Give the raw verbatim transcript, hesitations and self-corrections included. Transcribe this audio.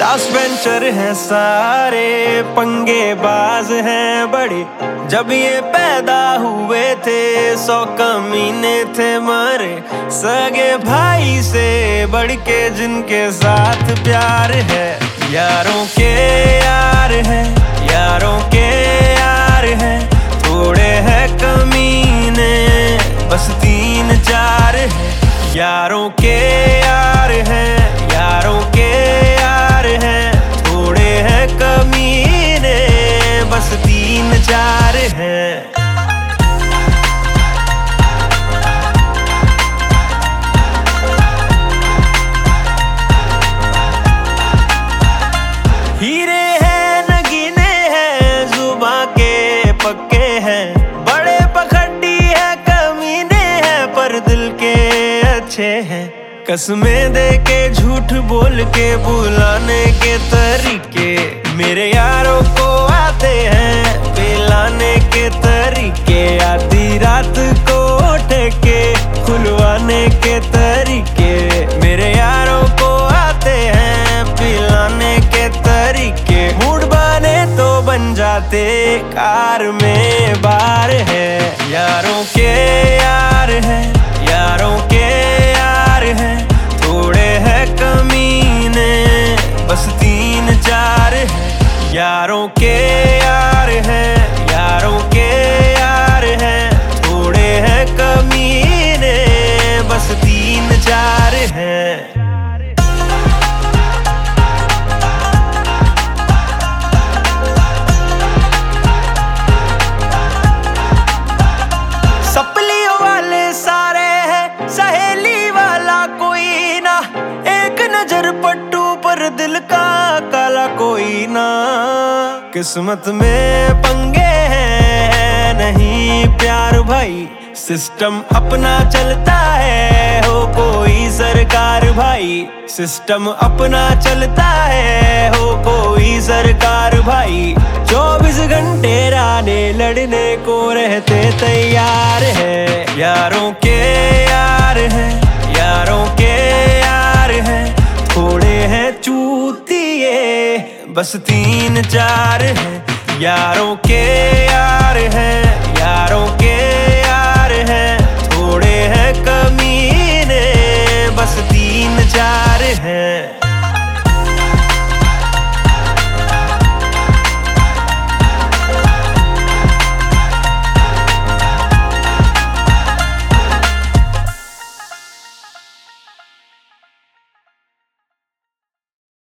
Last bencher हैं सारे, पंगे बाज हैं बड़े। जब ये पैदा हुए थे सौ कमीने थे मारे, सगे भाई से बढ़ के जिनके साथ प्यार है। यारों के यार हैं, यारों के यार हैं, थोड़े हैं कमीने बस तीन चार हैं। यारों के यार हैं, यारों के यार हैं, थोड़े हैं कमीने बस तीन चार हैं। हीरे हैं नगीने हैं, जुबां के पक्के हैं, बड़े पखंडी हैं कमीने हैं पर दिल के अच्छे हैं। कसमें दे के झूठ बोल के बुलाने के तरीके मेरे यारों को आते हैं, पिलाने के तरीके आधी रात को ठेके खुलवाने के तरीके मेरे यारों को आते हैं, पिलाने के तरीके। मूड बने तो बन जाते कार में बार है। यारों के यार हैं, यारों के यार हैं, थोड़े हैं कमीने बस तीन चार हैं। यारों के यार हैं, यारों के यार हैं, थोड़े हैं कमीने बस तीन चार हैं। सपलियों वाले सारे हैं, सहेली वाला कोई ना, एक नजर पट्टू पर दिल का काला कोई ना। किस्मत में पंगे हैं नहीं प्यार भाई, सिस्टम अपना चलता है हो कोई सरकार भाई, सिस्टम अपना चलता है हो कोई सरकार भाई। चौबीस घंटे राने लड़ने को रहते तैयार है। यारों के यार हैं, यारों के यार हैं, थोड़े हैं चूतिए बस तीन चार हैं। यारों के यार हैं,